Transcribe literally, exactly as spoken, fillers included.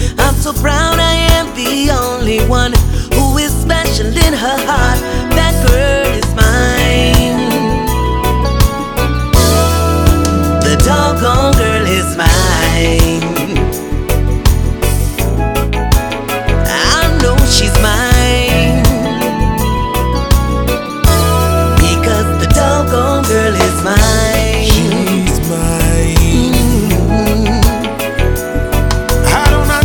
I'm so proud I am the only one who is special in her heart.